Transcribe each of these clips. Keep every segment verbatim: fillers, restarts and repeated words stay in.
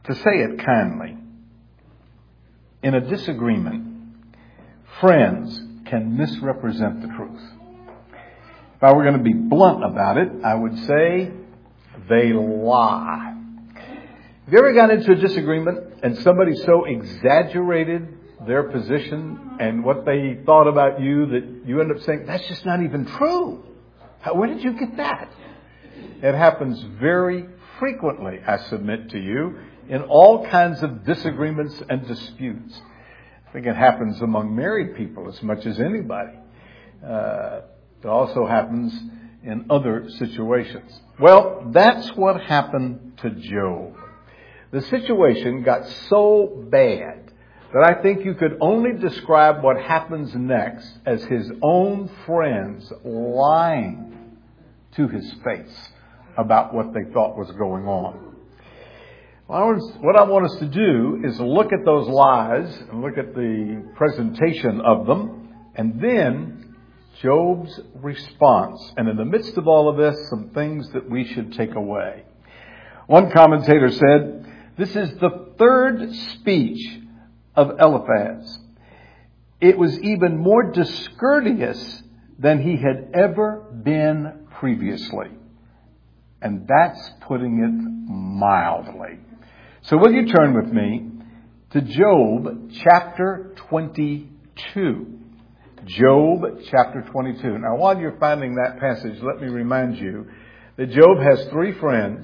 To say it kindly, in a disagreement, friends can misrepresent the truth. If I were going to be blunt about it, I would say they lie. Have you ever got into a disagreement and somebody so exaggerated their position and what they thought about you that you end up saying, that's just not even true? How, where did you get that? It happens very frequently, I submit to you, in all kinds of disagreements and disputes. I think it happens among married people as much as anybody. Uh, it also happens in other situations. Well, that's what happened to Job. The situation got so bad that I think you could only describe what happens next as his own friends lying to his face about what they thought was going on. What I want us to do is look at those lies and look at the presentation of them, and then Job's response. And in the midst of all of this, some things that we should take away. One commentator said, this is the third speech of Eliphaz. It was even more discourteous than he had ever been previously. And that's putting it mildly. So will you turn with me to Job chapter twenty-two. Job chapter twenty-two. Now while you're finding that passage, let me remind you that Job has three friends,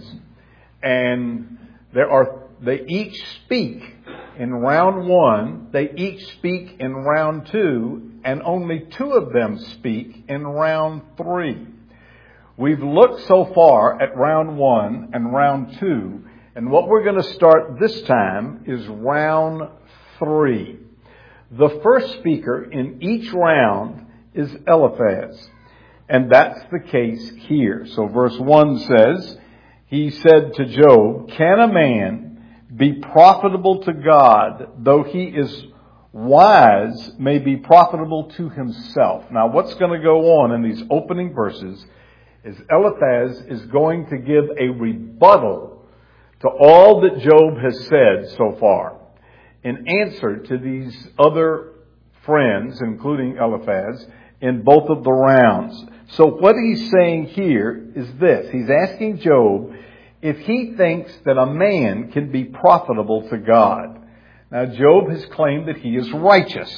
and there are they each speak in round one, they each speak in round two, and only two of them speak in round three. We've looked so far at round one and round two, and what we're going to start this time is round three. The first speaker in each round is Eliphaz, and that's the case here. So verse one says, he said to Job, can a man be profitable to God, though he is wise, may be profitable to himself? Now what's going to go on in these opening verses is Eliphaz is going to give a rebuttal to all that Job has said so far in answer to these other friends, including Eliphaz, in both of the rounds. So what he's saying here is this. He's asking Job if he thinks that a man can be profitable to God. Now Job has claimed that he is righteous.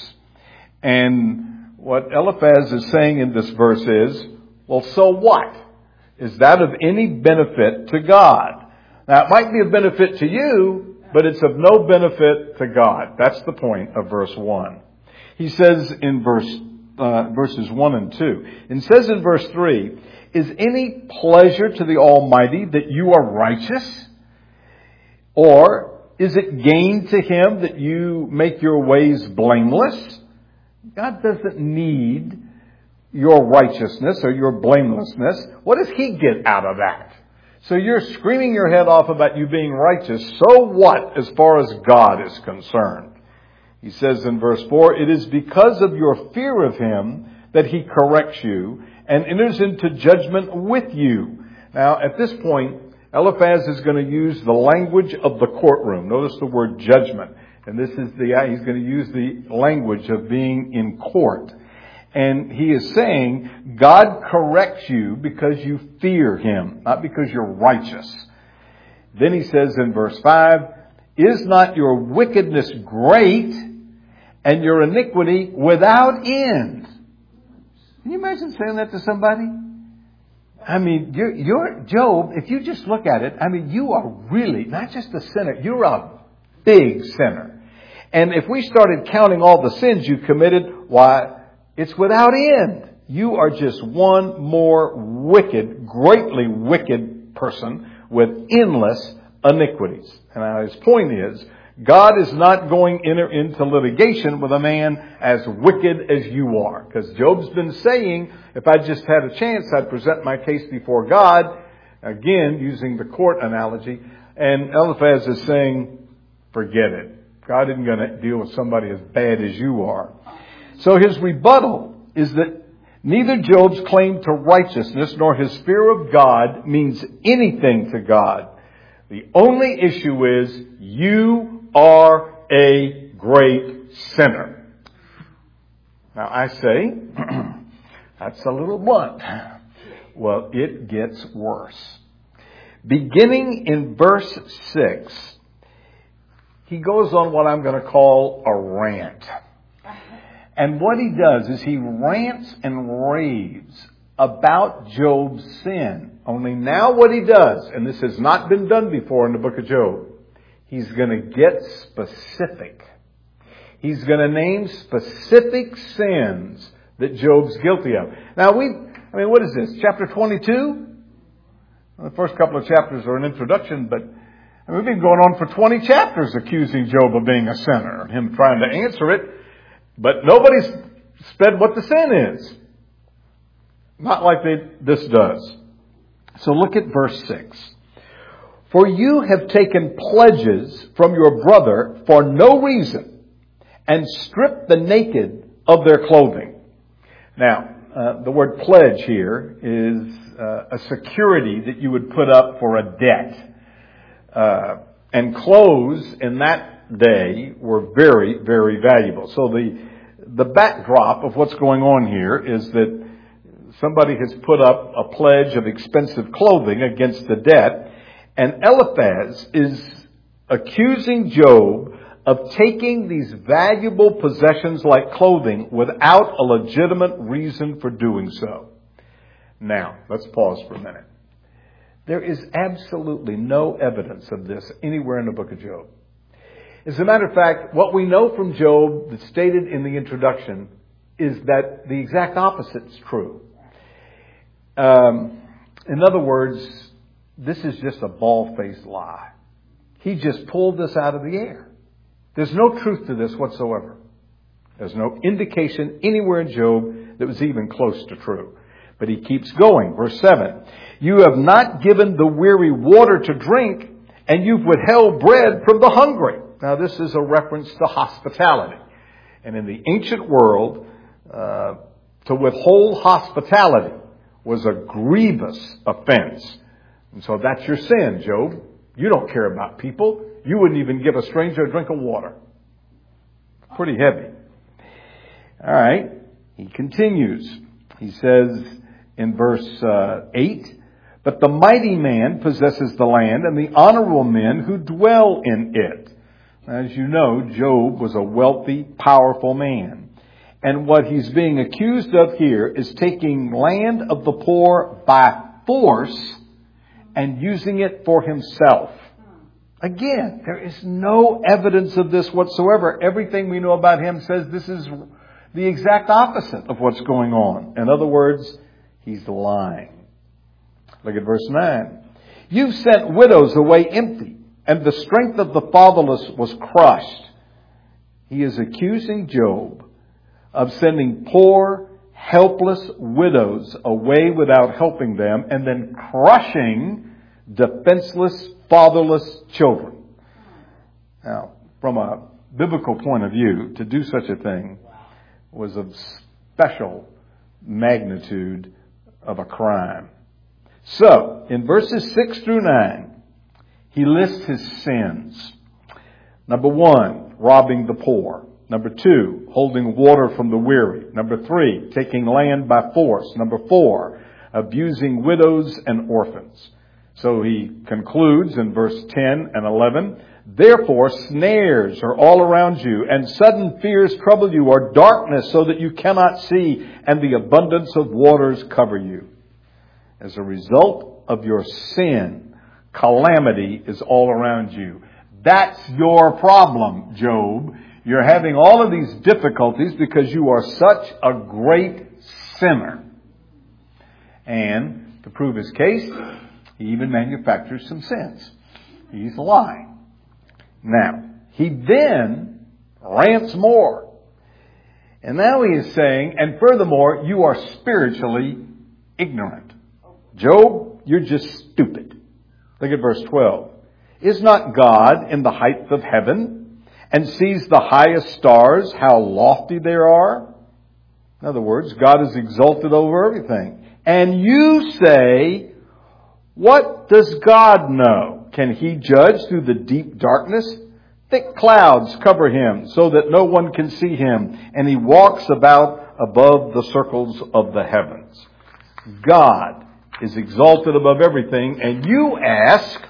And what Eliphaz is saying in this verse is, well, so what? Is that of any benefit to God? Now, it might be of benefit to you, but it's of no benefit to God. That's the point of verse one. He says in verse uh, verses one and two, and says in verse three, is any pleasure to the Almighty that you are righteous? Or is it gain to Him that you make your ways blameless? God doesn't need your righteousness or your blamelessness. What does He get out of that? So you're screaming your head off about you being righteous. So what as far as God is concerned? He says in verse four, it is because of your fear of Him that He corrects you and enters into judgment with you. Now at this point, Eliphaz is going to use the language of the courtroom. Notice the word judgment. And this is the, he's going to use the language of being in court. And he is saying, God corrects you because you fear Him, not because you're righteous. Then he says in verse five, is not your wickedness great and your iniquity without end? Can you imagine saying that to somebody? I mean, you're, you're Job, if you just look at it, I mean, you are really not just a sinner, you're a big sinner. And if we started counting all the sins you committed, why, it's without end. You are just one more wicked, greatly wicked person with endless iniquities. And his point is, God is not going enter into litigation with a man as wicked as you are. Because Job's been saying, if I just had a chance, I'd present my case before God. Again, using the court analogy. And Eliphaz is saying, forget it. God isn't going to deal with somebody as bad as you are. So his rebuttal is that neither Job's claim to righteousness nor his fear of God means anything to God. The only issue is you are a great sinner. Now I say, that's a little blunt. Well, it gets worse. Beginning in verse six, he goes on what I'm going to call a rant. And what he does is he rants and raves about Job's sin. Only now what he does, and this has not been done before in the book of Job, he's going to get specific. He's going to name specific sins that Job's guilty of. Now we, I mean, what is this? Chapter twenty-two? Well, the first couple of chapters are an introduction, but I mean, we've been going on for twenty chapters accusing Job of being a sinner, him trying to answer it, but nobody's said what the sin is. Not like they, this does. So look at verse six. For you have taken pledges from your brother for no reason and stripped the naked of their clothing. Now, uh, the word pledge here is uh, a security that you would put up for a debt. Uh, and clothes in that day were very, very valuable. So the, the backdrop of what's going on here is that somebody has put up a pledge of expensive clothing against the debt, and Eliphaz is accusing Job of taking these valuable possessions like clothing without a legitimate reason for doing so. Now, let's pause for a minute. There is absolutely no evidence of this anywhere in the book of Job. As a matter of fact, what we know from Job that's stated in the introduction is that the exact opposite is true. Um, in other words, this is just a bald-faced lie. He just pulled this out of the air. There's no truth to this whatsoever. There's no indication anywhere in Job that was even close to true. But he keeps going. Verse seven. You have not given the weary water to drink, and you've withheld bread from the hungry. Now this is a reference to hospitality. And in the ancient world, uh, to withhold hospitality was a grievous offense. And so that's your sin, Job. You don't care about people. You wouldn't even give a stranger a drink of water. Pretty heavy. All right. He continues. He says in verse uh, eight, but the mighty man possesses the land, and the honorable men who dwell in it. As you know, Job was a wealthy, powerful man. And what he's being accused of here is taking land of the poor by force and using it for himself. Again, there is no evidence of this whatsoever. Everything we know about him says this is the exact opposite of what's going on. In other words, he's lying. Look at verse nine. You've sent widows away empty, and the strength of the fatherless was crushed. He is accusing Job of sending poor, helpless widows away without helping them, and then crushing defenseless, fatherless children. Now, from a biblical point of view, to do such a thing was of special magnitude of a crime. So, in verses six through nine, he lists his sins. Number one, robbing the poor. Number two, holding water from the weary. Number three, taking land by force. Number four, abusing widows and orphans. So he concludes in verse ten and eleven, therefore snares are all around you, and sudden fears trouble you, or darkness so that you cannot see, and the abundance of waters cover you. As a result of your sin, calamity is all around you. That's your problem, Job. You're having all of these difficulties because you are such a great sinner. And to prove his case, he even manufactures some sins. He's lying. Now, he then rants more. And now he is saying, and furthermore, you are spiritually ignorant. Job, you're just stupid. Look at verse twelve. Is not God in the height of heaven, and sees the highest stars, how lofty they are? In other words, God is exalted over everything. And you say, what does God know? can he judge through the deep darkness? Thick clouds cover him so that no one can see him, and he walks about above the circles of the heavens. God is exalted above everything, and you ask,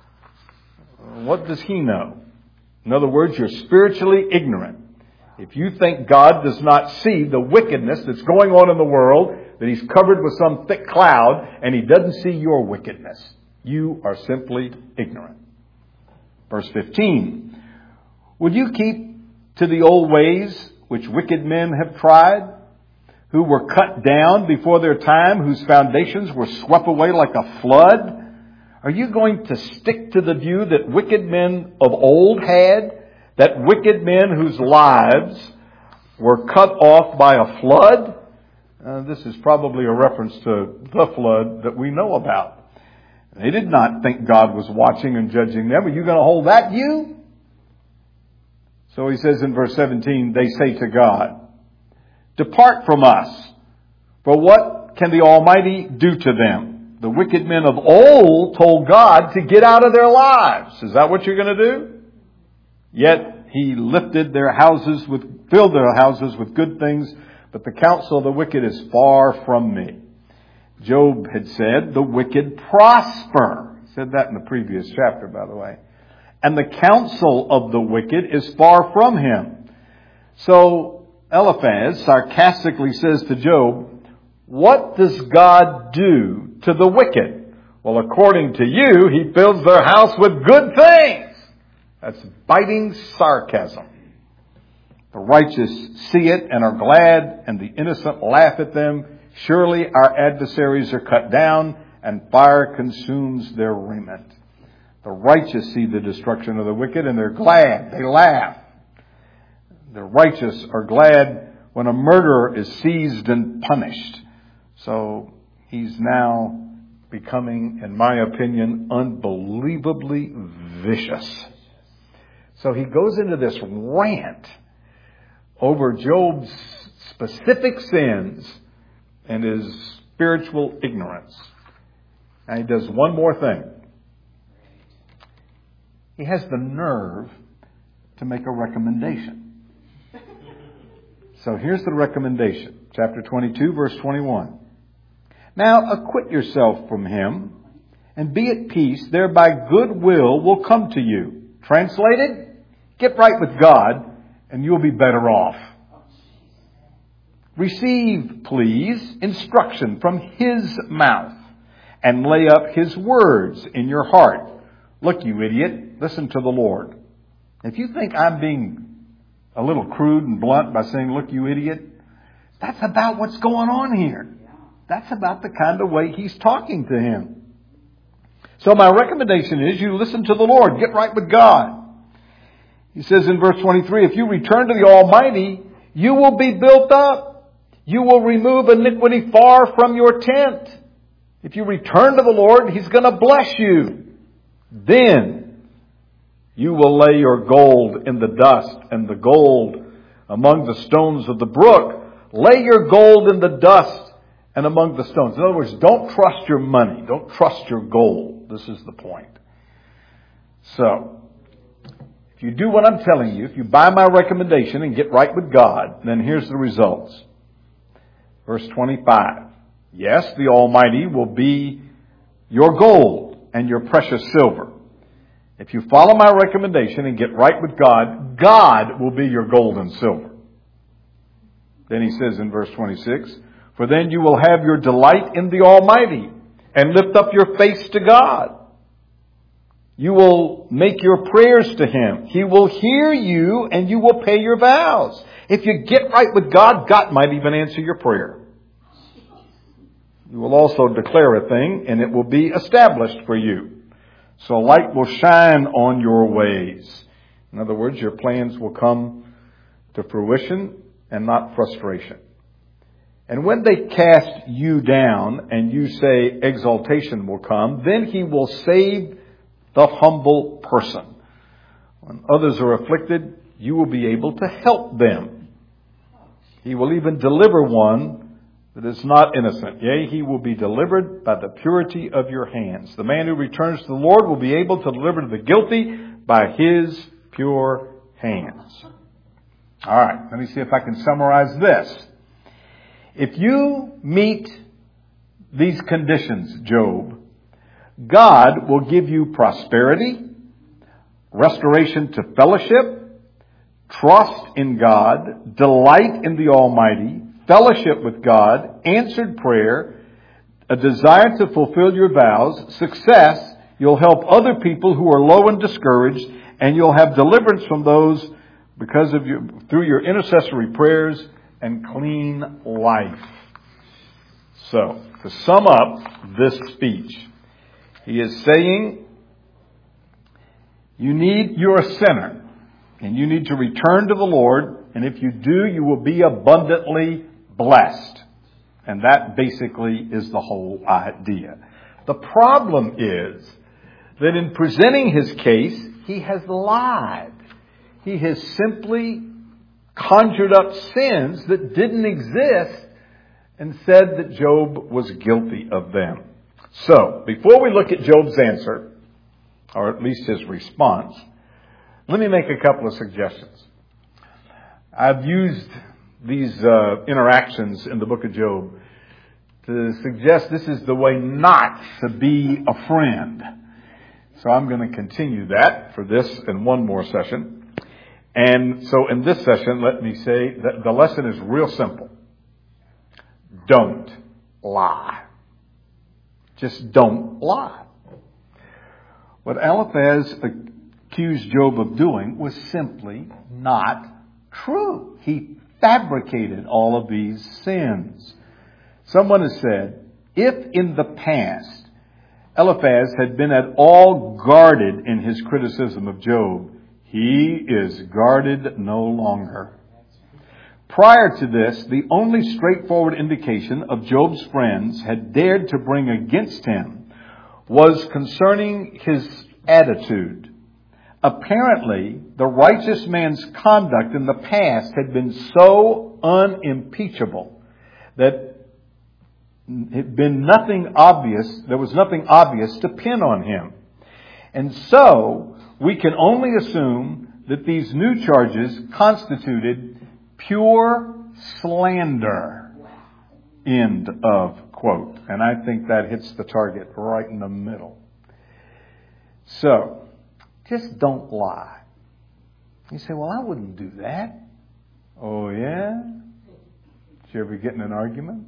what does he know? In other words, you're spiritually ignorant. If you think God does not see the wickedness that's going on in the world, that he's covered with some thick cloud, and he doesn't see your wickedness, you are simply ignorant. Verse fifteen. Will you keep to the old ways which wicked men have tried, who were cut down before their time, whose foundations were swept away like a flood? Are you going to stick to the view that wicked men of old had, that wicked men whose lives were cut off by a flood? Uh, this is probably a reference to the flood that we know about. They did not think God was watching and judging them. Are you going to hold that view? So he says in verse seventeen, they say to God, depart from us, for what can the Almighty do to them? The wicked men of old told God to get out of their lives. Is that what you're going to do? Yet he lifted their houses with, filled their houses with good things, but the counsel of the wicked is far from me. Job had said, the wicked prosper. He said that in the previous chapter, by the way. And the counsel of the wicked is far from him. So Eliphaz sarcastically says to Job, what does God do to the wicked? Well, according to you, he fills their house with good things. That's biting sarcasm. The righteous see it and are glad, and the innocent laugh at them. Surely our adversaries are cut down, and fire consumes their raiment. The righteous see the destruction of the wicked, and they're glad. They laugh. The righteous are glad when a murderer is seized and punished. So he's now becoming, in my opinion, unbelievably vicious. So he goes into this rant over Job's specific sins and his spiritual ignorance. And he does one more thing. He has the nerve to make a recommendation. So here's the recommendation. Chapter twenty-two, verse twenty-one. Now acquit yourself from him and be at peace. Thereby goodwill will come to you. Translated, get right with God and you'll be better off. Receive, please, instruction from his mouth and lay up his words in your heart. Look, you idiot, listen to the Lord. If you think I'm being a little crude and blunt by saying, look, you idiot, that's about what's going on here. That's about the kind of way he's talking to him. So my recommendation is you listen to the Lord. Get right with God. He says in verse twenty-three, if you return to the Almighty, you will be built up. You will remove iniquity far from your tent. If you return to the Lord, he's going to bless you. Then you will lay your gold in the dust and the gold among the stones of the brook. Lay your gold in the dust and among the stones. In other words, don't trust your money. Don't trust your gold. This is the point. So, if you do what I'm telling you, if you buy my recommendation and get right with God, then here's the results. Verse twenty-five. Yes, the Almighty will be your gold and your precious silver. If you follow my recommendation and get right with God, God will be your gold and silver. Then he says in verse twenty-six, for then you will have your delight in the Almighty and lift up your face to God. You will make your prayers to him. He will hear you and you will pay your vows. If you get right with God, God might even answer your prayer. You will also declare a thing and it will be established for you. So light will shine on your ways. In other words, your plans will come to fruition and not frustration. And when they cast you down and you say exaltation will come, then he will save the humble person. When others are afflicted, you will be able to help them. He will even deliver one that is not innocent. Yea, he will be delivered by the purity of your hands. The man who returns to the Lord will be able to deliver the guilty by his pure hands. All right, let me see if I can summarize this. If you meet these conditions, Job, God will give you prosperity, restoration to fellowship, trust in God, delight in the Almighty, fellowship with God, answered prayer, a desire to fulfill your vows, success. You'll help other people who are low and discouraged, and you'll have deliverance from those because of your, through your intercessory prayers and clean life. So, to sum up this speech, he is saying, you need, you're a sinner, and you need to return to the Lord, and if you do, you will be abundantly blessed. And that basically is the whole idea. The problem is that in presenting his case, he has lied. He has simply conjured up sins that didn't exist and said that Job was guilty of them. So, before we look at Job's answer, or at least his response, let me make a couple of suggestions. I've used these uh, interactions in the book of Job to suggest this is the way not to be a friend. So I'm going to continue that for this and one more session. And so in this session, let me say that the lesson is real simple. Don't lie. Just don't lie. What Eliphaz accused Job of doing was simply not true. He fabricated all of these sins. Someone has said, if in the past Eliphaz had been at all guarded in his criticism of Job, he is guarded no longer. Prior to this, the only straightforward indication of Job's friends had dared to bring against him was concerning his attitude. Apparently, the righteous man's conduct in the past had been so unimpeachable that it had been nothing obvious, there was nothing obvious to pin on him. And so, we can only assume that these new charges constituted pure slander. End of quote. And I think that hits the target right in the middle. So, just don't lie. You say, well, I wouldn't do that. Oh, yeah? Did you ever get in an argument?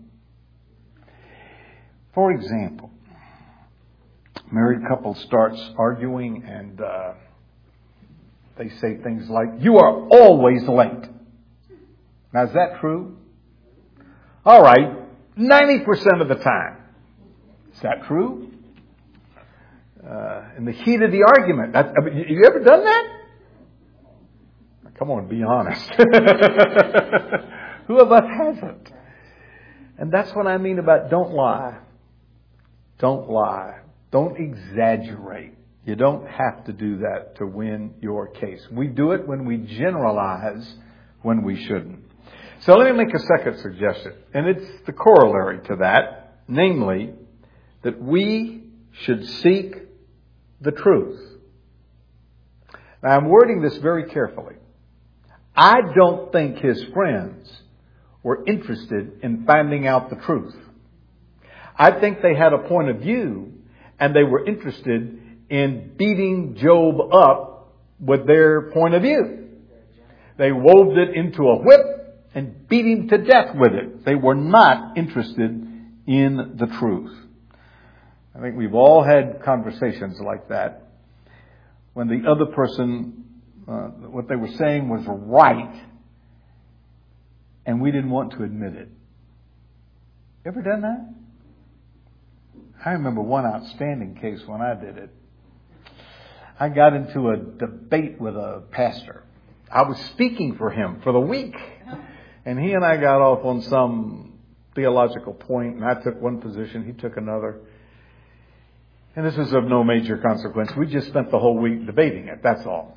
For example, a married couple starts arguing and uh, they say things like, you are always late. Now, is that true? All right, ninety percent of the time. Is that true? Uh, in the heat of the argument. That, I mean, you ever done that? Come on, be honest. Who of us hasn't? And that's what I mean about don't lie. Don't lie. Don't exaggerate. You don't have to do that to win your case. We do it when we generalize when we shouldn't. So let me make a second suggestion. And it's the corollary to that. Namely, that we should seek the truth. Now, I'm wording this very carefully. I don't think his friends were interested in finding out the truth. I think they had a point of view and they were interested in beating Job up with their point of view. They wove it into a whip and beat him to death with it. They were not interested in the truth. I think we've all had conversations like that when the other person, uh, what they were saying was right, and we didn't want to admit it. Ever done that? I remember one outstanding case when I did it. I got into a debate with a pastor. I was speaking for him for the week. And he and I got off on some theological point, and I took one position, he took another. And this was of no major consequence. We just spent the whole week debating it, that's all.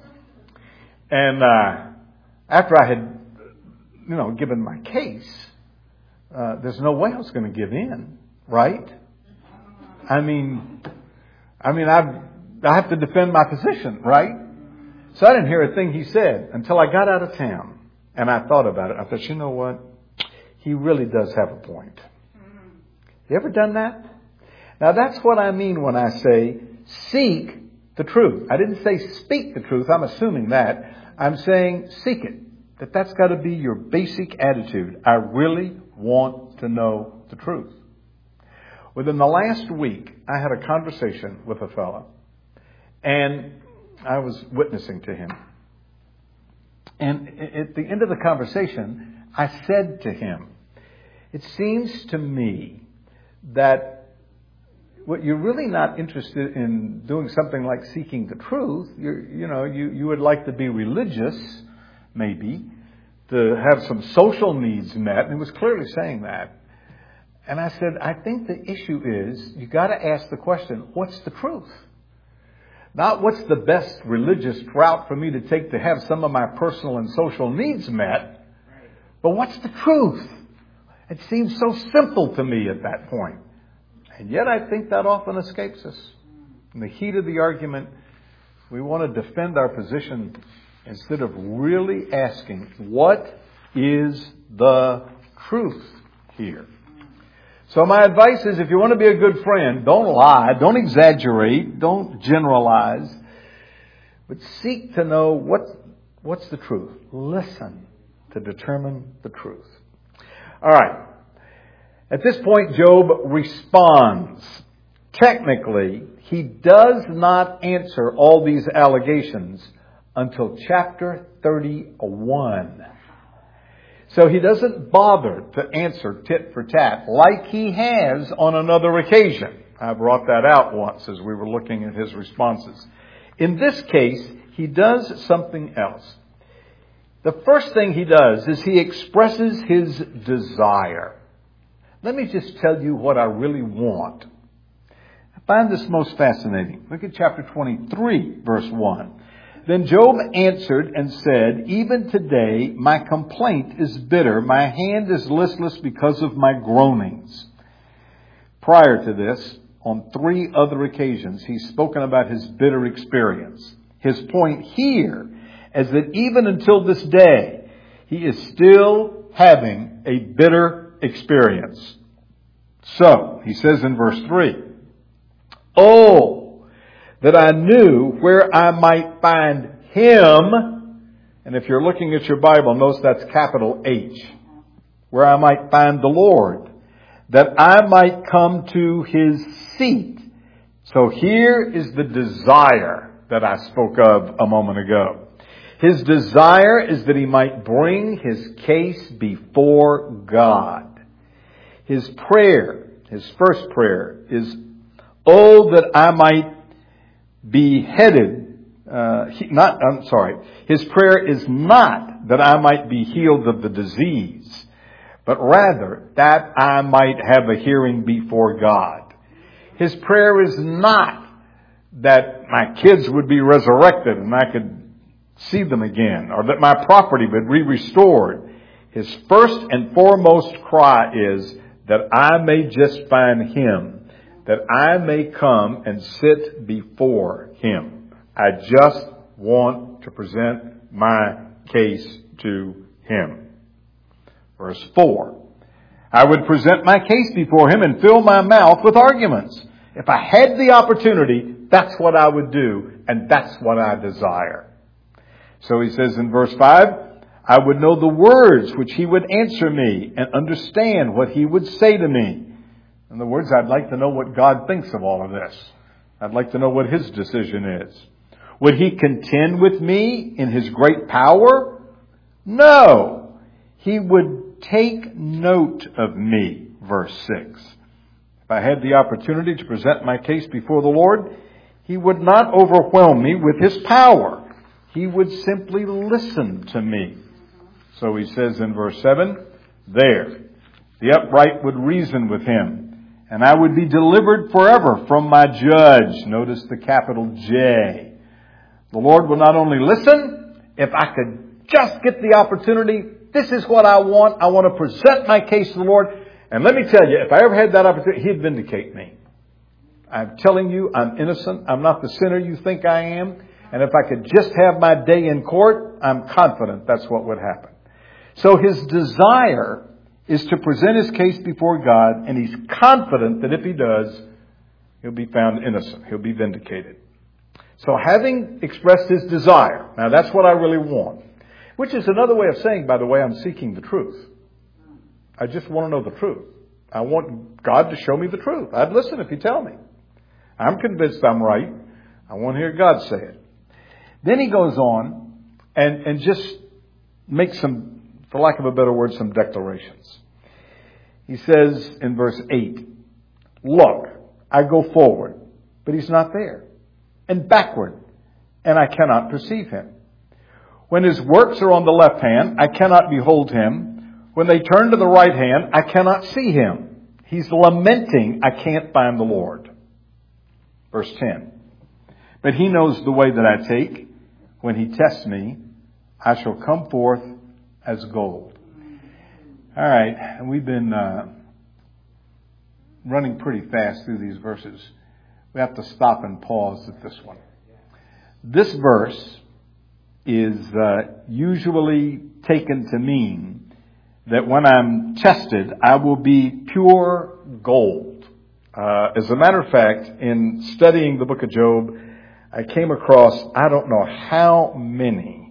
And uh, after I had, you know, given my case, uh, there's no way I was going to give in, right? I mean, I mean, I I have to defend my position, right? So I didn't hear a thing he said until I got out of town, and I thought about it. I thought, you know what? He really does have a point. You ever done that? Now that's what I mean when I say seek the truth. I didn't say speak the truth. I'm assuming that. I'm saying seek it. That that's got to be your basic attitude. I really want to know the truth. Within the last week, I had a conversation with a fellow, and I was witnessing to him. And at the end of the conversation, I said to him, it seems to me that what you're really not interested in doing something like seeking the truth. You're, you know, you, you would like to be religious, maybe, to have some social needs met. And he was clearly saying that. And I said, I think the issue is you got to ask the question, what's the truth? Not what's the best religious route for me to take to have some of my personal and social needs met, but what's the truth? It seems so simple to me at that point. And yet I think that often escapes us. In the heat of the argument, we want to defend our position instead of really asking, what is the truth here? So my advice is, if you want to be a good friend, don't lie, don't exaggerate, don't generalize, but seek to know what, what's the truth. Listen to determine the truth. All right. At this point, Job responds. Technically, he does not answer all these allegations until chapter thirty-one. So he doesn't bother to answer tit for tat like he has on another occasion. I brought that out once as we were looking at his responses. In this case, he does something else. The first thing he does is he expresses his desire. Let me just tell you what I really want. I find this most fascinating. Look at chapter twenty-three, verse one. Then Job answered and said, even today my complaint is bitter. My hand is listless because of my groanings. Prior to this, on three other occasions, he's spoken about his bitter experience. His point here is that even until this day, he is still having a bitter experience. So, he says in verse three, oh, that I knew where I might find him. And if you're looking at your Bible, notice that's capital H. Where I might find the Lord. That I might come to his seat. So here is the desire that I spoke of a moment ago. His desire is that he might bring his case before God. His prayer, his first prayer is, oh, that I might be headed, uh, he, not, I'm sorry, his prayer is not that I might be healed of the disease, but rather that I might have a hearing before God. His prayer is not that my kids would be resurrected and I could see them again, or that my property would be restored. His first and foremost cry is that I may just find him, that I may come and sit before him. I just want to present my case to him. Verse four. I would present my case before him and fill my mouth with arguments. If I had the opportunity, that's what I would do, and that's what I desire. So he says in verse five, I would know the words which he would answer me and understand what he would say to me. In other words, I'd like to know what God thinks of all of this. I'd like to know what his decision is. Would he contend with me in his great power? No. He would take note of me. Verse six. If I had the opportunity to present my case before the Lord, he would not overwhelm me with his power. He would simply listen to me. So he says in verse seven, there, the upright would reason with him, and I would be delivered forever from my judge. Notice the capital J. The Lord will not only listen, if I could just get the opportunity, This is what I want. I want to present my case to the Lord. And let me tell you, if I ever had that opportunity, He'd vindicate me. I'm telling you, I'm innocent. I'm not the sinner you think I am. And if I could just have my day in court, I'm confident that's what would happen. So his desire is to present his case before God, and he's confident that if he does, he'll be found innocent. He'll be vindicated. So having expressed his desire, now that's what I really want, which is another way of saying, by the way, I'm seeking the truth. I just want to know the truth. I want God to show me the truth. I'd listen if you tell me. I'm convinced I'm right. I want to hear God say it. Then he goes on and, and just makes some, for lack of a better word, some declarations. He says in verse eight, look, I go forward, but he's not there, and backward, and I cannot perceive him. When his works are on the left hand, I cannot behold him. When they turn to the right hand, I cannot see him. He's lamenting, I can't find the Lord. Verse ten, but he knows the way that I take. When he tests me, I shall come forth as gold. All right, and we've been uh, running pretty fast through these verses. We have to stop and pause at this one. This verse is uh, usually taken to mean that when I'm tested, I will be pure gold. Uh, as a matter of fact, in studying the book of Job, I came across, I don't know how many,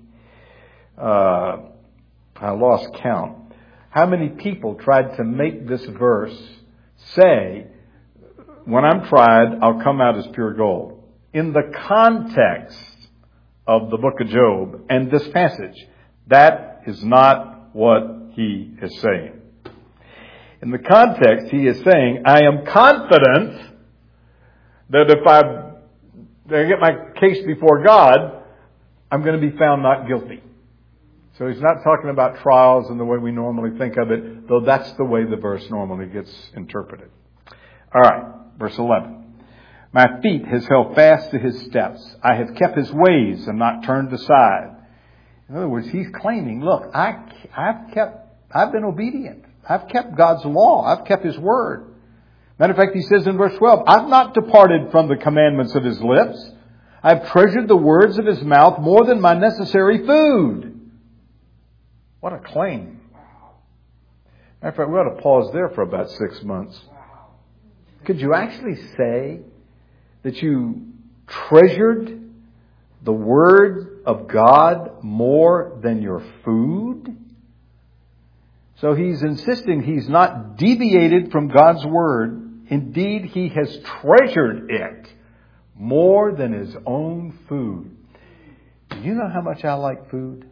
uh, I lost count, how many people tried to make this verse say, when I'm tried, I'll come out as pure gold. In the context of the book of Job and this passage, that is not what he is saying. In the context, he is saying, I am confident that if I I get my case before God, I'm going to be found not guilty. So he's not talking about trials in the way we normally think of it, though that's the way the verse normally gets interpreted. All right, verse eleven. My feet has held fast to his steps. I have kept his ways and not turned aside. In other words, he's claiming, look, I, I've kept, I've been obedient. I've kept God's law. I've kept his word. Matter of fact, he says in verse twelve, I've not departed from the commandments of his lips. I've treasured the words of his mouth more than my necessary food. What a claim. Matter of fact, we ought to pause there for about six months. Could you actually say that you treasured the word of God more than your food? So he's insisting he's not deviated from God's word. Indeed, he has treasured it more than his own food. Do you know how much I like food?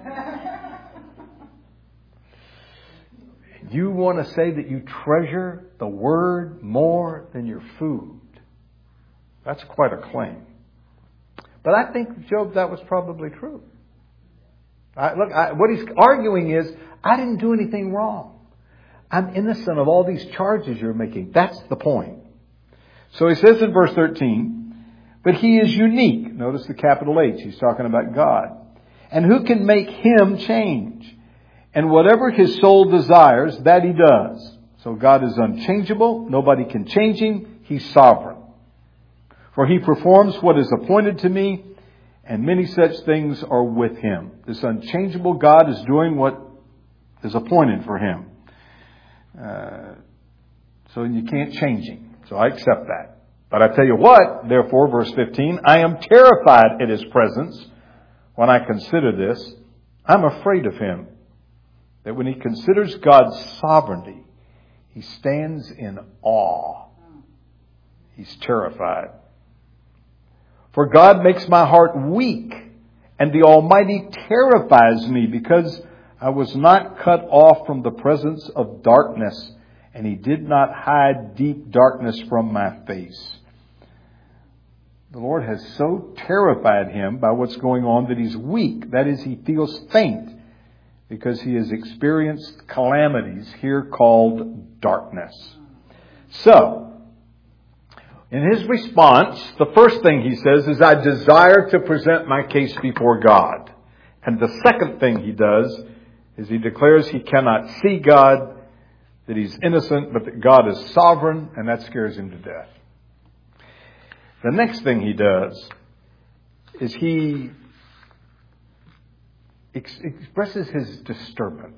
You want to say that you treasure the word more than your food. That's quite a claim. But I think, Job, that was probably true. I, look, I, what he's arguing is, I didn't do anything wrong. I'm innocent of all these charges you're making. That's the point. So he says in verse thirteen, but he is unique. Notice the capital H. He's talking about God. And who can make him change? And whatever his soul desires, that he does. So God is unchangeable. Nobody can change him. He's sovereign. For he performs what is appointed to me, and many such things are with him. This unchangeable God is doing what is appointed for him. Uh, so you can't change him. So I accept that. But I tell you what, therefore, verse fifteen, I am terrified at his presence when I consider this. I'm afraid of him. That when he considers God's sovereignty, he stands in awe. He's terrified. For God makes my heart weak, and the Almighty terrifies me, because I was not cut off from the presence of darkness, and he did not hide deep darkness from my face. The Lord has so terrified him by what's going on that he's weak. That is, he feels faint, because he has experienced calamities here called darkness. So, in his response, the first thing he says is, I desire to present my case before God. And the second thing he does is he declares he cannot see God, that he's innocent, but that God is sovereign, and that scares him to death. The next thing he does is he ex- expresses his disturbance.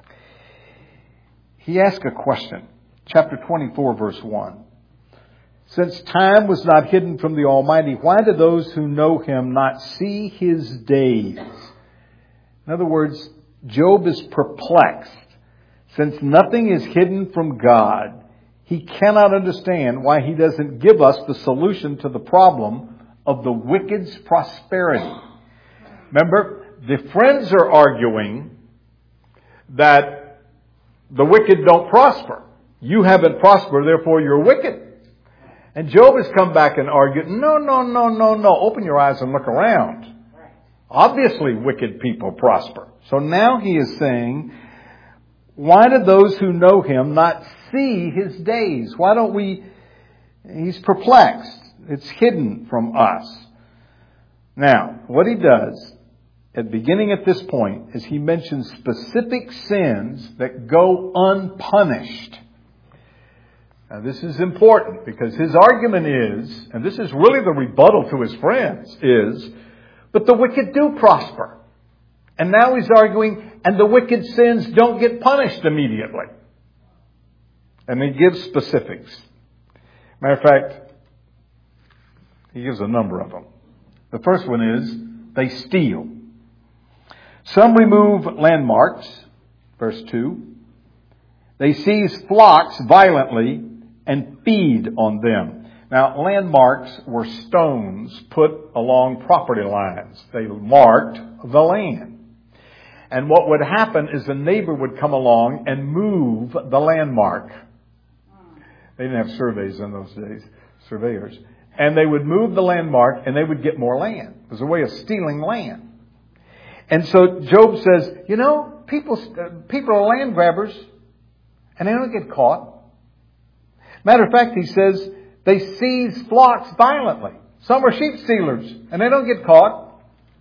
He asks a question. Chapter twenty-four, verse one. Since time was not hidden from the Almighty, why do those who know Him not see His days? In other words, Job is perplexed. Since nothing is hidden from God, he cannot understand why He doesn't give us the solution to the problem of the wicked's prosperity. Remember, the friends are arguing that the wicked don't prosper. You haven't prospered, therefore you're wicked. And Job has come back and argued, no, no, no, no, no. Open your eyes and look around. Obviously, wicked people prosper. So now he is saying, why do those who know Him not see His days? Why don't we... He's perplexed. It's hidden from us. Now, what he does, at beginning at this point, is he mentions specific sins that go unpunished. Now, this is important because his argument is, and this is really the rebuttal to his friends, is, but the wicked do prosper. And now he's arguing, and the wicked sins don't get punished immediately. And he gives specifics. Matter of fact, he gives a number of them. The first one is, they steal. Some remove landmarks, verse two. They seize flocks violently and feed on them. Now, landmarks were stones put along property lines. They marked the land. And what would happen is a neighbor would come along and move the landmark. They didn't have surveys in those days, surveyors. And they would move the landmark and they would get more land. It was a way of stealing land. And so Job says, you know, people, people are land grabbers and they don't get caught. Matter of fact, he says they seize flocks violently. Some are sheep stealers and they don't get caught.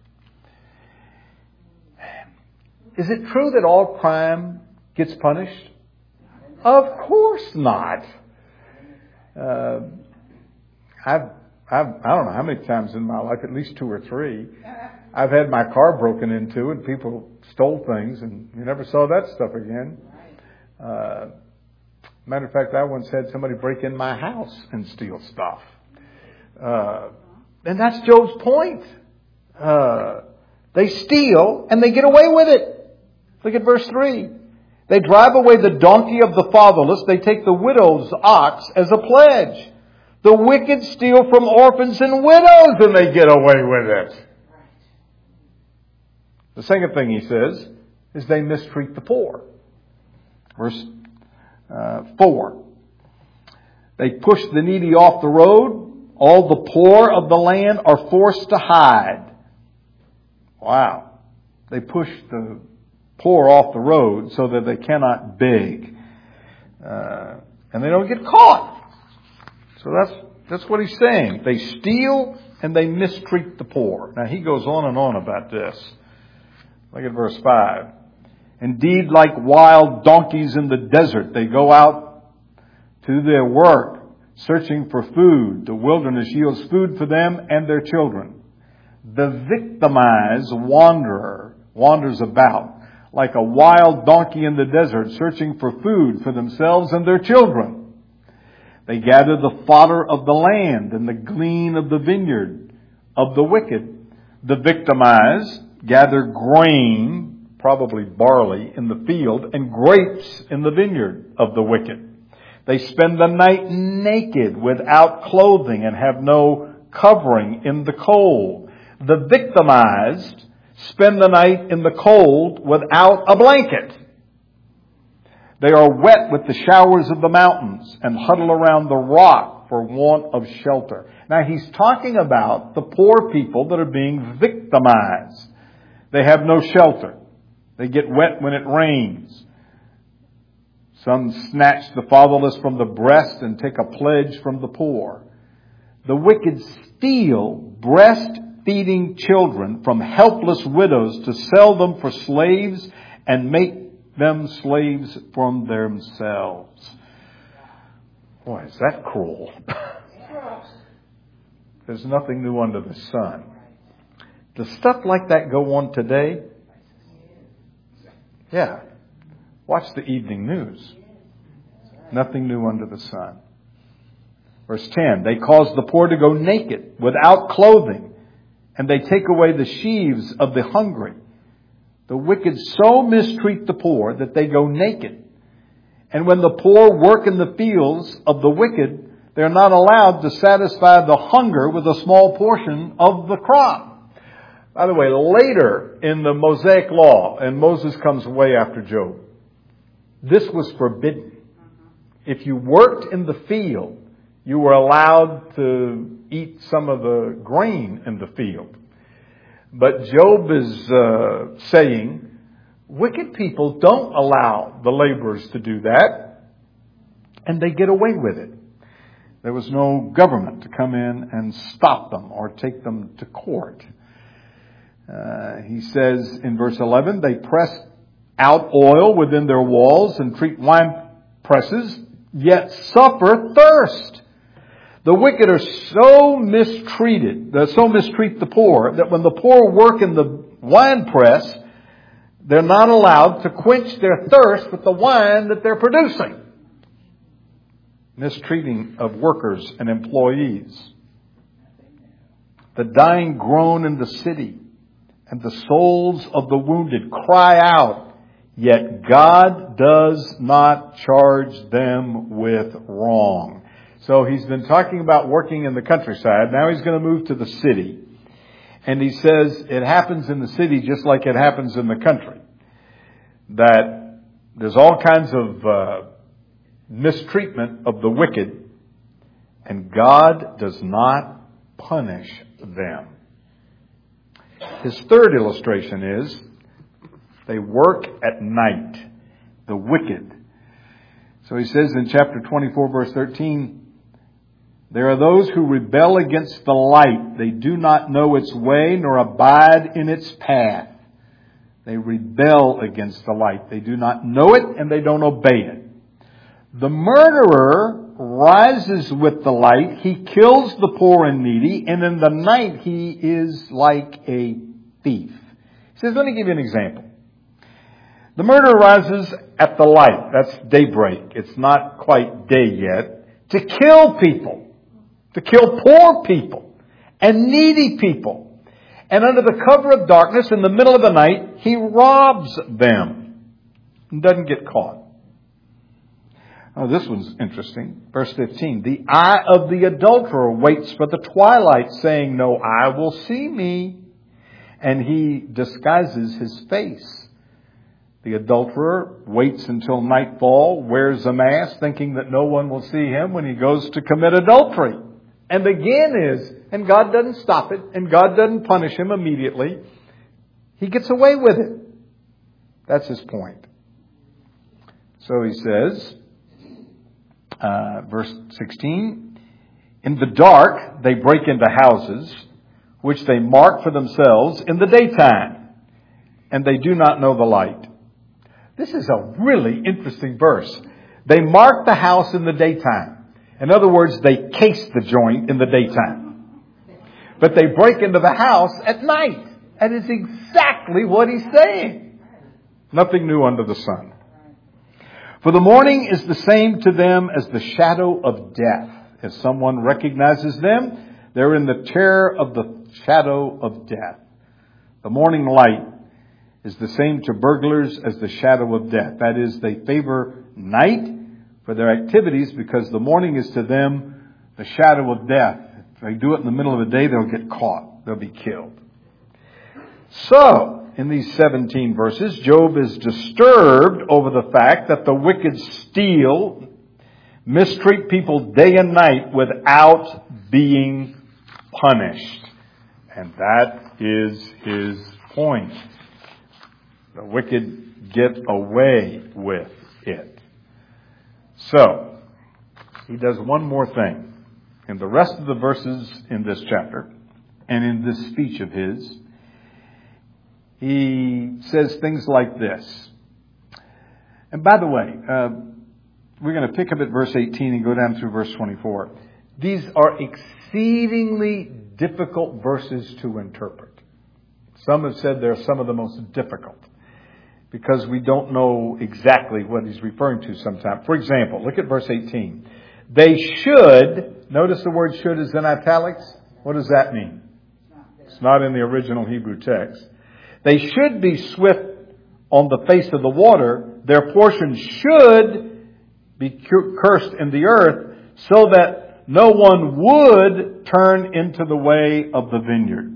Is it true that all crime gets punished? Of course not. Uh, I've, I've, I don't know how many times in my life, at least two or three, I've had my car broken into and people stole things and you never saw that stuff again. Uh, Matter of fact, I once had somebody break in my house and steal stuff. Uh, and that's Job's point. Uh, they steal and they get away with it. Look at verse three. They drive away the donkey of the fatherless. They take the widow's ox as a pledge. The wicked steal from orphans and widows and they get away with it. The second thing he says is they mistreat the poor. Verse Uh, four. They push the needy off the road. All the poor of the land are forced to hide. Wow. They push the poor off the road so that they cannot beg. Uh, and they don't get caught. So that's, that's what he's saying. They steal and they mistreat the poor. Now he goes on and on about this. Look at verse five. Indeed, like wild donkeys in the desert, they go out to their work, searching for food. The wilderness yields food for them and their children. The victimized wanderer wanders about like a wild donkey in the desert, searching for food for themselves and their children. They gather the fodder of the land and the glean of the vineyard of the wicked. The victimized gather grain, probably barley, in the field, and grapes in the vineyard of the wicked. They spend the night naked without clothing and have no covering in the cold. The victimized spend the night in the cold without a blanket. They are wet with the showers of the mountains and huddle around the rock for want of shelter. Now he's talking about the poor people that are being victimized. They have no shelter. They get wet when it rains. Some snatch the fatherless from the breast and take a pledge from the poor. The wicked steal breastfeeding children from helpless widows to sell them for slaves and make them slaves from themselves. Boy, is that cruel. There's nothing new under the sun. Does stuff like that go on today? Yeah. Watch the evening news. Nothing new under the sun. Verse ten, they cause the poor to go naked without clothing, and they take away the sheaves of the hungry. The wicked so mistreat the poor that they go naked. And when the poor work in the fields of the wicked, they're not allowed to satisfy the hunger with a small portion of the crop. By the way, later in the Mosaic law, and Moses comes way after Job, this was forbidden. If you worked in the field, you were allowed to eat some of the grain in the field. But Job is uh, saying, wicked people don't allow the laborers to do that, and they get away with it. There was no government to come in and stop them or take them to court. Uh, he says in verse eleven, they press out oil within their walls and treat wine presses, yet suffer thirst. The wicked are so mistreated, they so mistreat the poor, that when the poor work in the wine press, they're not allowed to quench their thirst with the wine that they're producing. Mistreating of workers and employees. The dying groan in the city, and the souls of the wounded cry out, yet God does not charge them with wrong. So he's been talking about working in the countryside. Now he's going to move to the city. And he says it happens in the city just like it happens in the country. That there's all kinds of uh, mistreatment of the wicked, and God does not punish them. His third illustration is they work at night, the wicked. So he says in chapter twenty-four, verse thirteen, there are those who rebel against the light. They do not know its way nor abide in its path. They rebel against the light. They do not know it and they don't obey it. The murderer rises with the light. He kills the poor and needy, and in the night he is like a thief. He says, let me give you an example. The murderer rises at the light. That's daybreak. It's not quite day yet. To kill people. To kill poor people and needy people. And under the cover of darkness, in the middle of the night, he robs them and doesn't get caught. Oh, this one's interesting. Verse fifteen. The eye of the adulterer waits for the twilight, saying, no eye will see me. And he disguises his face. The adulterer waits until nightfall, wears a mask, thinking that no one will see him when he goes to commit adultery. And again is, and God doesn't stop it, and God doesn't punish him immediately. He gets away with it. That's his point. So he says, uh, verse sixteen, in the dark they break into houses, which they mark for themselves in the daytime, and they do not know the light. This is a really interesting verse. They mark the house in the daytime. In other words, they case the joint in the daytime. But they break into the house at night. That is exactly what he's saying. Nothing new under the sun. For the morning is the same to them as the shadow of death. If someone recognizes them, they're in the terror of the shadow of death. The morning light is the same to burglars as the shadow of death. That is, they favor night for their activities because the morning is to them the shadow of death. If they do it in the middle of the day, they'll get caught. They'll be killed. So, in these seventeen verses, Job is disturbed over the fact that the wicked steal, mistreat people day and night without being punished. And that is his point. The wicked get away with it. So, he does one more thing. In the rest of the verses in this chapter, and in this speech of his, he says things like this. And by the way, uh, we're going to pick up at verse eighteen and go down through verse twenty-four. These are exceedingly difficult verses to interpret. Some have said they're some of the most difficult because we don't know exactly what he's referring to sometimes. For example, look at verse eighteen. They should, notice the word should is in italics. What does that mean? It's not in the original Hebrew text. They should be swift on the face of the water. Their portion should be cursed in the earth so that no one would turn into the way of the vineyard.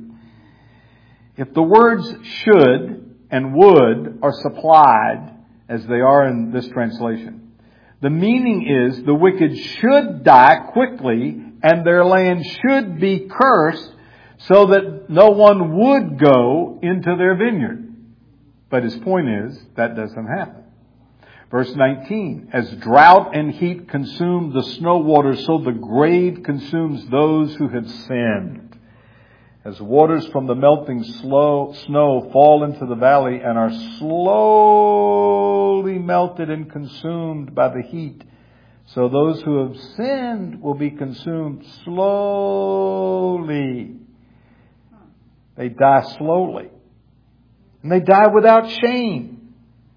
If the words should and would are supplied as they are in this translation, the meaning is the wicked should die quickly and their land should be cursed so that no one would go into their vineyard. But his point is that doesn't happen. Verse nineteen, as drought and heat consume the snow water, so the grave consumes those who have sinned. As waters from the melting slow, snow fall into the valley and are slowly melted and consumed by the heat, so those who have sinned will be consumed slowly. They die slowly. And they die without shame.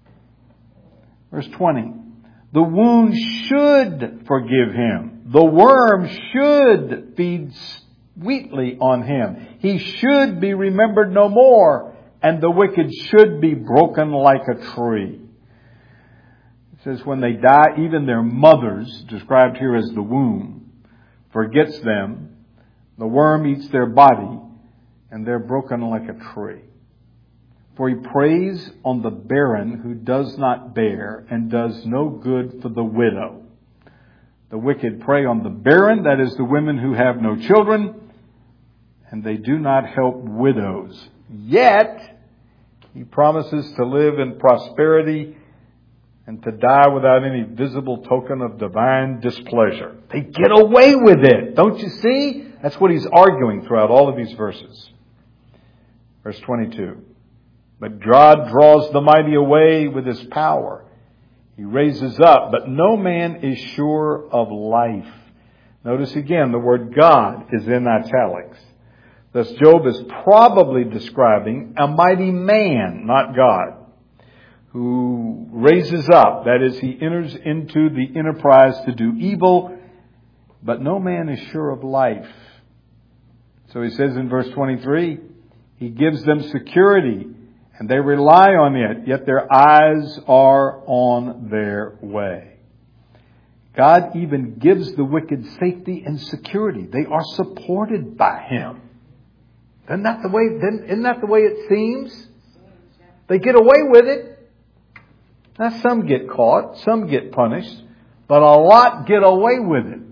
Verse twenty. The wound should forgive him. The worm should feed sweetly on him. He should be remembered no more. And the wicked should be broken like a tree. It says when they die, even their mothers, described here as the womb, forgets them. The worm eats their body. And they're broken like a tree. For he preys on the barren who does not bear and does no good for the widow. The wicked prey on the barren, that is the women who have no children, and they do not help widows. Yet, he promises to live in prosperity and to die without any visible token of divine displeasure. They get away with it. Don't you see? That's what he's arguing throughout all of these verses. Verse twenty-two. But God draws the mighty away with his power. He raises up, but no man is sure of life. Notice again, the word God is in italics. Thus Job is probably describing a mighty man, not God, who raises up. That is, he enters into the enterprise to do evil, but no man is sure of life. So he says in verse twenty-three, he gives them security, and they rely on it, yet their eyes are on their way. God even gives the wicked safety and security. They are supported by him. Isn't that the way, isn't that the way it seems? They get away with it. Now some get caught, some get punished, but a lot get away with it.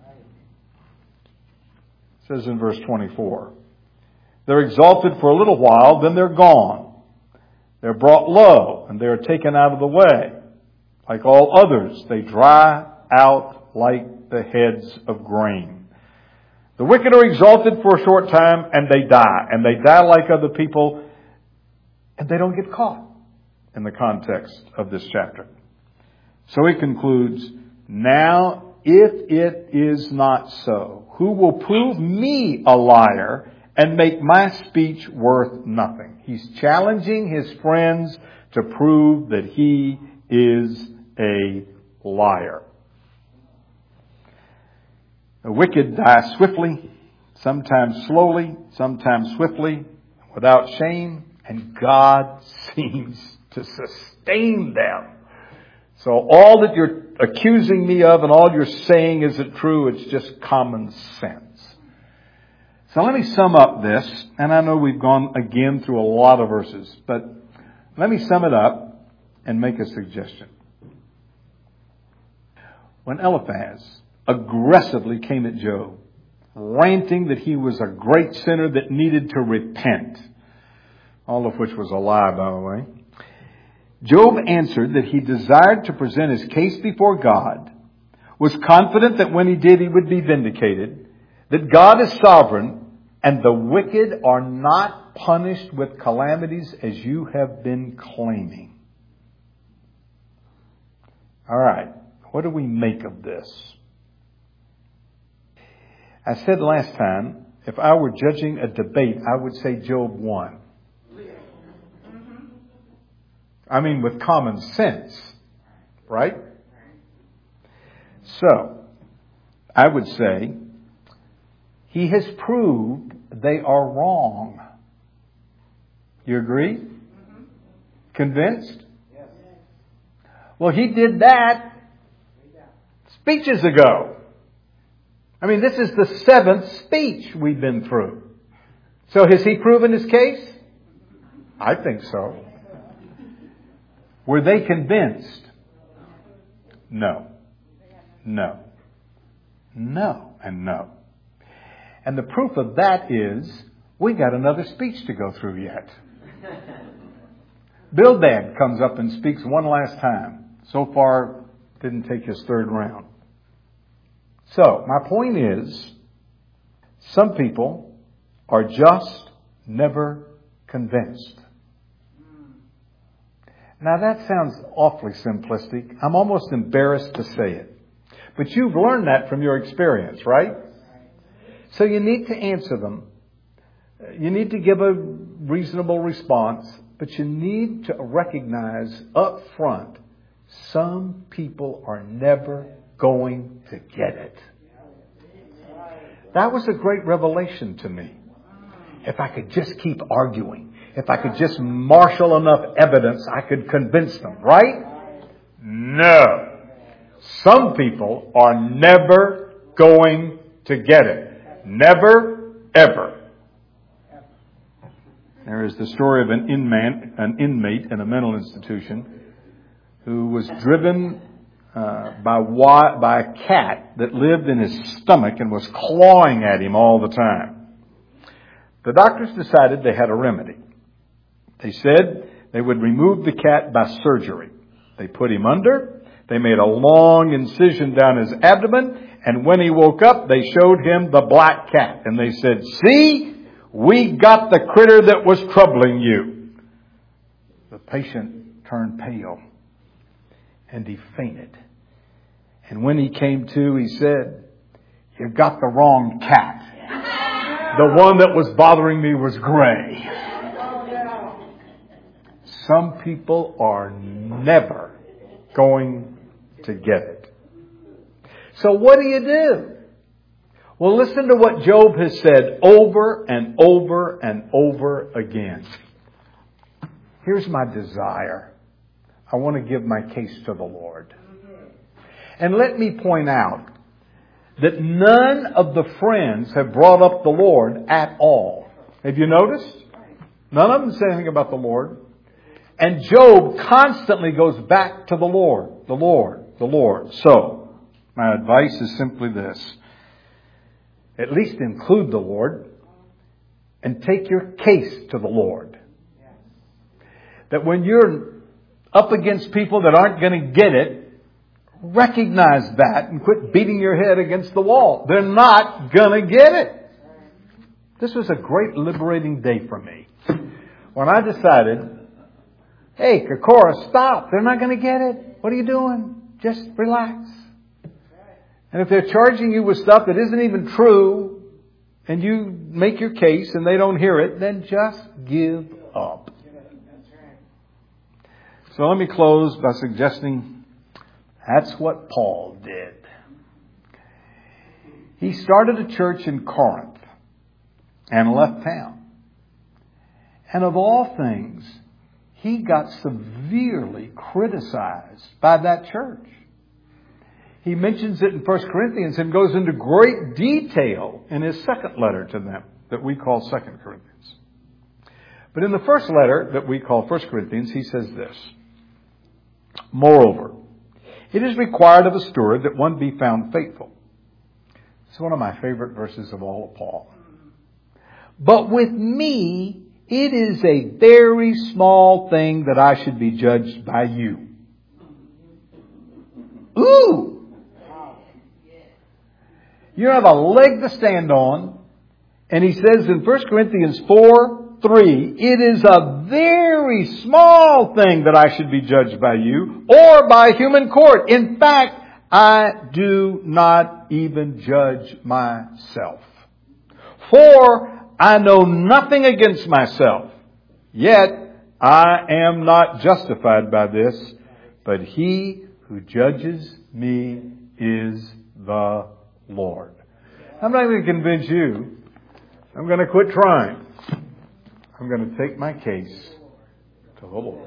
It says in verse twenty-four, they're exalted for a little while, then they're gone. They're brought low, and they're taken out of the way. Like all others, they dry out like the heads of grain. The wicked are exalted for a short time, and they die. And they die like other people, and they don't get caught in the context of this chapter. So he concludes, now if it is not so, who will prove me a liar and make my speech worth nothing? He's challenging his friends to prove that he is a liar. The wicked die swiftly, sometimes slowly, sometimes swiftly, without shame, and God seems to sustain them. So all that you're accusing me of and all you're saying isn't true, it's just common sense. So let me sum up this, and I know we've gone again through a lot of verses, but let me sum it up and make a suggestion. When Eliphaz aggressively came at Job, ranting that he was a great sinner that needed to repent, all of which was a lie, by the way, Job answered that he desired to present his case before God, was confident that when he did he would be vindicated, that God is sovereign, and the wicked are not punished with calamities as you have been claiming. All right. What do we make of this? I said last time, if I were judging a debate, I would say Job won. I mean, with common sense, right? So, I would say, he has proved they are wrong. You agree? Mm-hmm. Convinced? Yes. Well, he did that speeches ago. I mean, this is the seventh speech we've been through. So has he proven his case? I think so. Were they convinced? No. No. No and no. And the proof of that is we got another speech to go through yet. Bildad comes up and speaks one last time. So far, didn't take his third round. So, my point is, some people are just never convinced. Now that sounds awfully simplistic. I'm almost embarrassed to say it. But you've learned that from your experience, right? So you need to answer them. You need to give a reasonable response, but you need to recognize up front, some people are never going to get it. That was a great revelation to me. If I could just keep arguing, if I could just marshal enough evidence, I could convince them, right? No. Some people are never going to get it. Never, ever. There is the story of an inmate, an inmate in a mental institution who was driven uh, by, by a cat that lived in his stomach and was clawing at him all the time. The doctors decided they had a remedy. They said they would remove the cat by surgery. They put him under. They made a long incision down his abdomen. And when he woke up, they showed him the black cat. And they said, "See, we got the critter that was troubling you." The patient turned pale and he fainted. And when he came to, he said, "You got the wrong cat. The one that was bothering me was gray." Some people are never going to get it. So what do you do? Well, listen to what Job has said over and over and over again. Here's my desire. I want to give my case to the Lord. And let me point out that none of the friends have brought up the Lord at all. Have you noticed? None of them say anything about the Lord. And Job constantly goes back to the Lord, the Lord, the Lord. So, my advice is simply this. At least include the Lord and take your case to the Lord. That when you're up against people that aren't going to get it, recognize that and quit beating your head against the wall. They're not going to get it. This was a great liberating day for me. When I decided, hey, Kokora, stop. They're not going to get it. What are you doing? Just relax. And if they're charging you with stuff that isn't even true, and you make your case and they don't hear it, then just give up. So let me close by suggesting that's what Paul did. He started a church in Corinth and left town. And of all things, he got severely criticized by that church. He mentions it in First Corinthians and goes into great detail in his second letter to them that we call Second Corinthians. But in the first letter that we call First Corinthians, he says this. Moreover, it is required of a steward that one be found faithful. It's one of my favorite verses of all of Paul. But with me, it is a very small thing that I should be judged by you. Ooh! You have a leg to stand on. And he says in First Corinthians four, three, it is a very small thing that I should be judged by you or by human court. In fact, I do not even judge myself. For I know nothing against myself, yet I am not justified by this, but he who judges me is the Lord. I'm not going to convince you. I'm going to quit trying. I'm going to take my case to the Lord.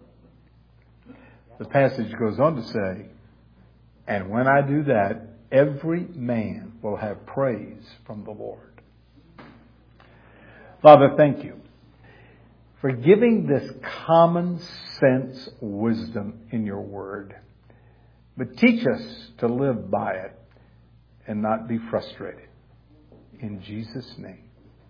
The passage goes on to say, and when I do that, every man will have praise from the Lord. Father, thank you for giving this common sense wisdom in your word. But teach us to live by it and not be frustrated. In Jesus' name.